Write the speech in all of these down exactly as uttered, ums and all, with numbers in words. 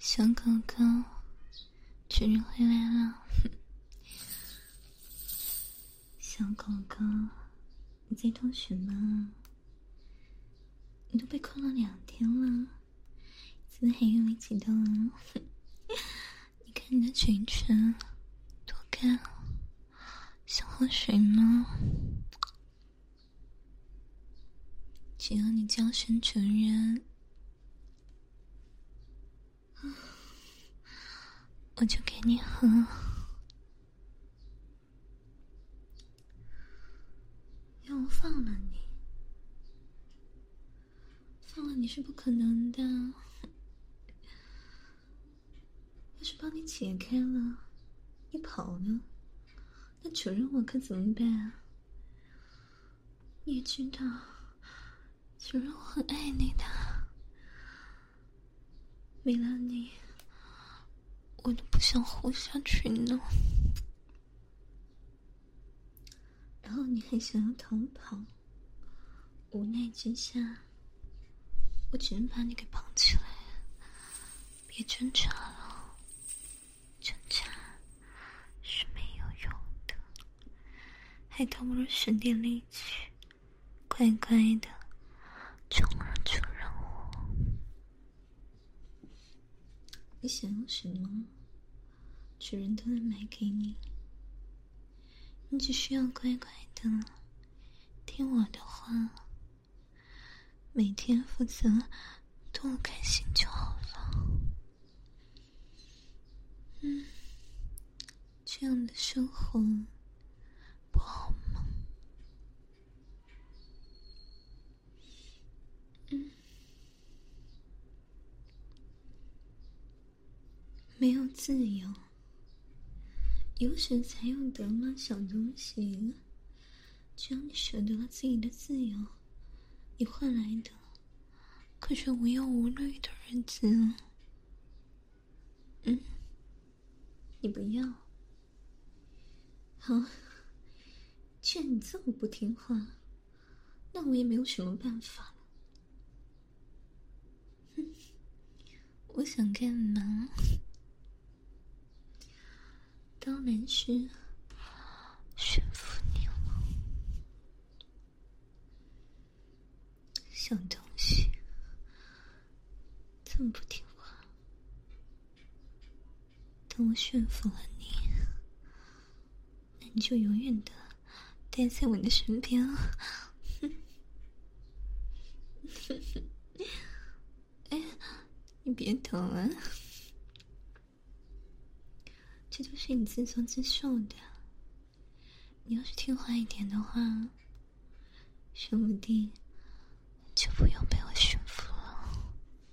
小狗狗，主人回来了。小狗狗，你在痛什么？你都被困了两天了，怎么还有力气动啊？你看你的嘴唇多干，想喝水吗？只要你叫声主人，我就给你喝。要我放了你，放了你是不可能的。要是帮你解开了，你跑了，那主人我可怎么办啊？你也知道，主人我很爱你的，没了你，我都不想活下去呢。然后你还想要逃跑，无奈之下，我只能把你给绑起来。别挣扎了，挣扎是没有用的，还倒不如省点力气，乖乖的从了主人我。你想要什么，主人都能买给你，你只需要乖乖的听我的话，每天负责逗我开心就好了。嗯，这样的生活不好吗？嗯，没有自由，有舍才有得吗？小东西，只要你舍得了自己的自由，你换来的可是无忧无虑的日子。嗯，你不要。好，既然你这么不听话，那我也没有什么办法了。哼，我想干嘛？当然是驯服你了，小东西，这么不听话。等我驯服了你，那你就永远的待在我的身边了。哎，你别抖啊，这都是你自作自受的。你要是听话一点的话，说不定就不用被我驯服了。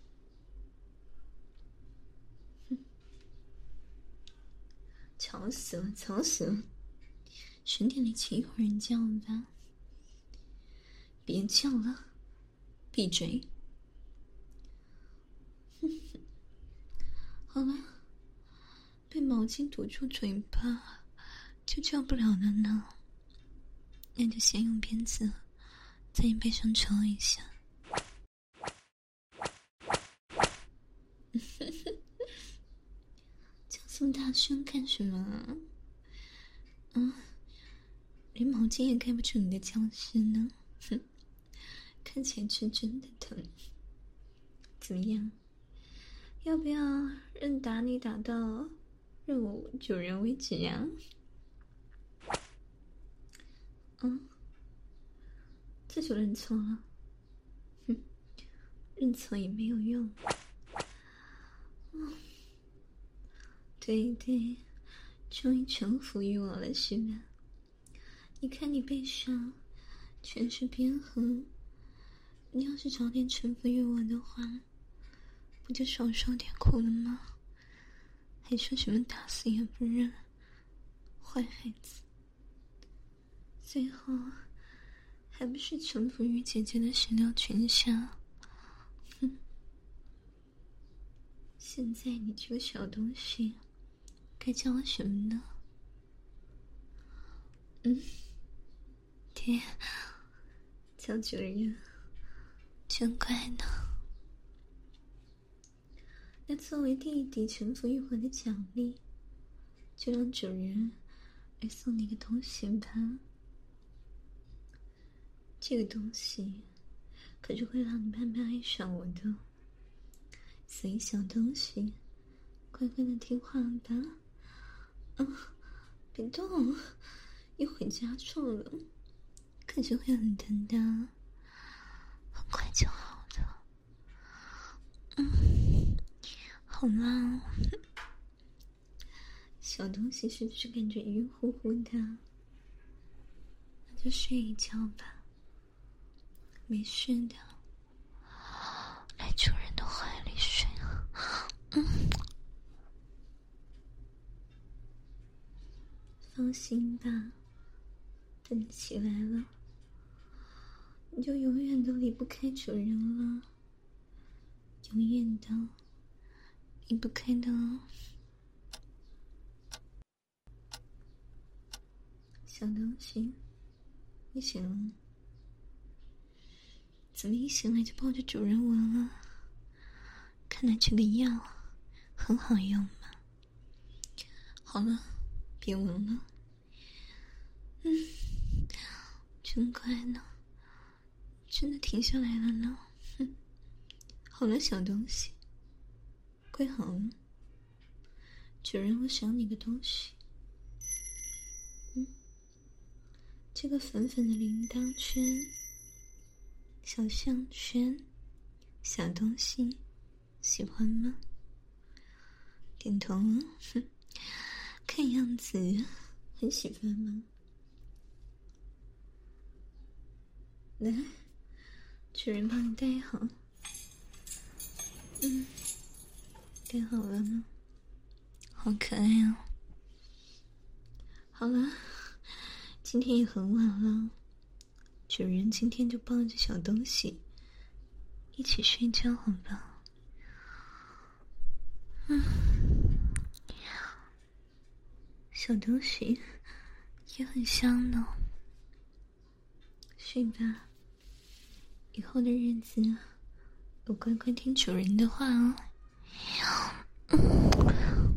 吵死了，吵死了！省点力气，一会儿人叫吧。别叫了，闭嘴！好了，被毛巾堵住嘴巴，就叫不了了呢。那就先用鞭子在你背上抽一下。叫这么大声干什么啊？嗯，连毛巾也盖不住你的叫声呢。哼，看起来是真的疼。怎么样？要不要任打你打到任我主人为止呀？嗯，这就认错了。哼，认错也没有用。嗯，对对，终于臣服于我了是吧？你看你背上全是鞭痕，你要是早点臣服于我的话，不就少受点苦了吗？还说什么打死也不认，坏孩子！最后还不是臣服于姐姐的始料全下？哼！现在你这个小东西，该叫我什么呢？嗯，爹，叫主人，真乖呢。 那作为弟弟臣服于我的奖励，就让主人来送你个东西吧。这个东西可是会让你慢慢爱上我的，所以小东西，乖乖的听话吧。啊，别动，一会加重了，可是会很疼的，很快就好的。嗯，好啦，小东西是不是感觉晕乎乎的？那就睡一觉吧，没事的，来主人的怀里睡啊。嗯，放心吧，等你起来了，你就永远都离不开主人了，永远的离不开的哦。小东西，你醒了？怎么一醒来就抱着主人闻了？看来这个药很好用嘛。好了，别闻了。嗯，真乖呢，真的停下来了呢。哼，好了，小东西，乖好了。主人，我想你个东西。嗯，这个粉粉的铃铛圈，小项圈，小东西，喜欢吗？点头了，哼，看样子很喜欢吗？来，主人帮你戴好。嗯，戴好了吗？好可爱哦。好了，今天也很晚了，主人今天就抱着小东西一起睡觉好吧？嗯，小东西也很香呢，睡吧，以后的日子都乖乖听主人的话哦。嗯，